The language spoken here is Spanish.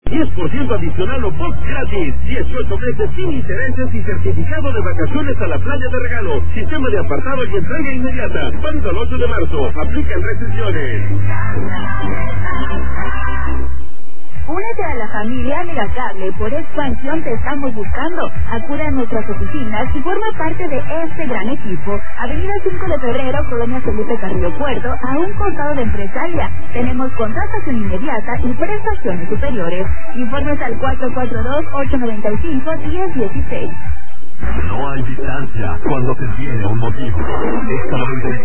10% adicional o box gratis. 18 meses sin intereses y certificado de vacaciones a la playa de regalo. Sistema de apartado y entrega inmediata. Válido al 8 de marzo. Aplican restricciones. Únete a la familia Megacable. Por expansión te estamos buscando. Acude a nuestras oficinas y forma parte de este gran equipo. Avenida 5 de Febrero, Colonia Felipe Carrillo Puerto, a un costado de Empresaria. Tenemos contratación inmediata y prestaciones superiores. Informes al 442-895-1016. No hay distancia cuando se tiene un motivo. Esta